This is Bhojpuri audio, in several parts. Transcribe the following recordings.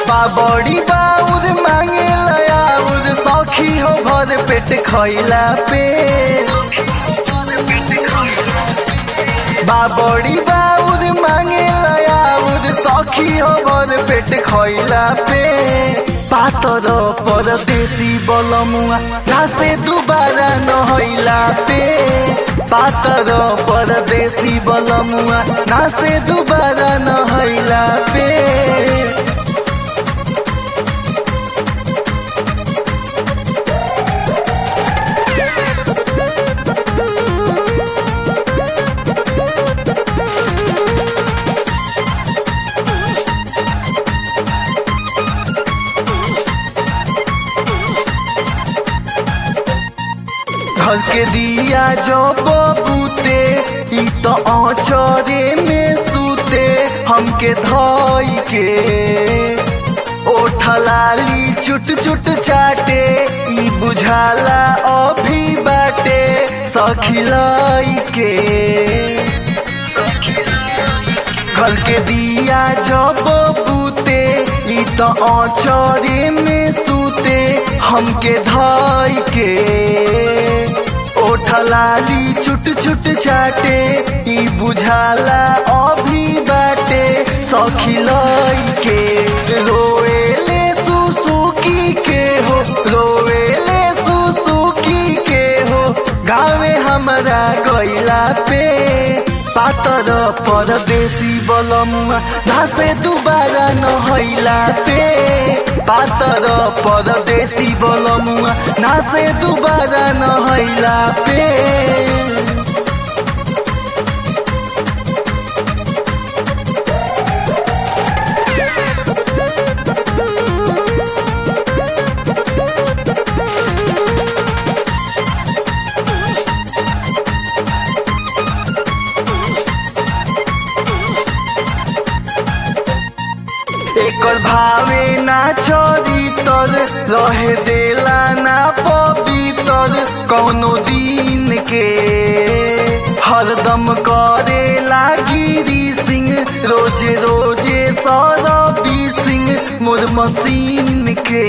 बड़ी बाउद मांगे लयाउद सौखी हो भर पेट खैला पे बड़ी बाउद मांगे लयाउद सौखी हो भर पेट खैला पे पातर परदेसी बलमुआ ना से दुबारा नहैला पे पातर परदेसी बलमुआ ना से दुबारा नहैला पे घर के दिया जो बबूते ई तो औचरे में सूते हमके धोई के ओठलाली चुट चुट चाटे ई बुझाला अभी बाटे सखिलाई के घर के दिया जो बबूते ई तो औचरे में सूते हमके धोई के ओठलाली चुट चुट चाटे ई बुझाला अभी बाटे सखिलाई के रोएले सुसुकी के हो रोएले सुसुकी के हो गावे हमरा गइला पे पातर परदेसी बलमुआ ना से दुबारा नहैला पे पातर परदेसी बलमुआ ना से दुबारा नहैला पे एकर भावे ना चरितर रहे देला ना पवितर कौनो दिन के हरदम करे लागिरी सिंह रोजे रोजे सरबी सिंह मोर मशीन के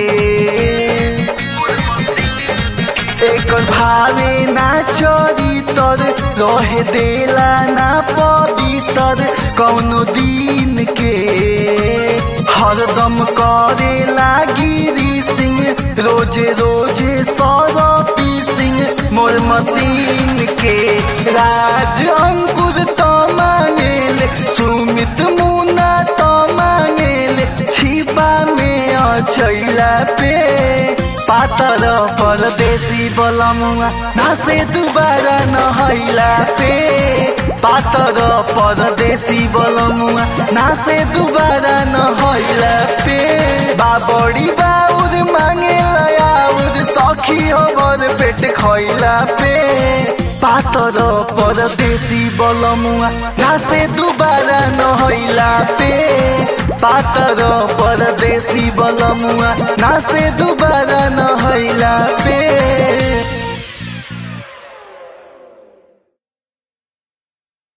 एकर भावे ना चरितर रहे देला ना पवितर कौनो दिन के हरदम करे लागिरी सिंह रोजे रोजे सरबी सिंह मोर मशीन के राज अंकुर तो मांगेले सुमित मुना तो मांगेले छिपा में अछैला पे पातर परदेसी बलमुआ ना से दुबारा नहैला पे पातर परदेसी बलमुआ ना से दुबारा नहैला पे बड़ी बाउद मांगे लयाउद सखी हो भर पेट खैला पे पातर परदेसी बलमुआ ना से दुबारा नहैला पे पातर परदेसी बलमुआ ना से दुबारा नहैला पे।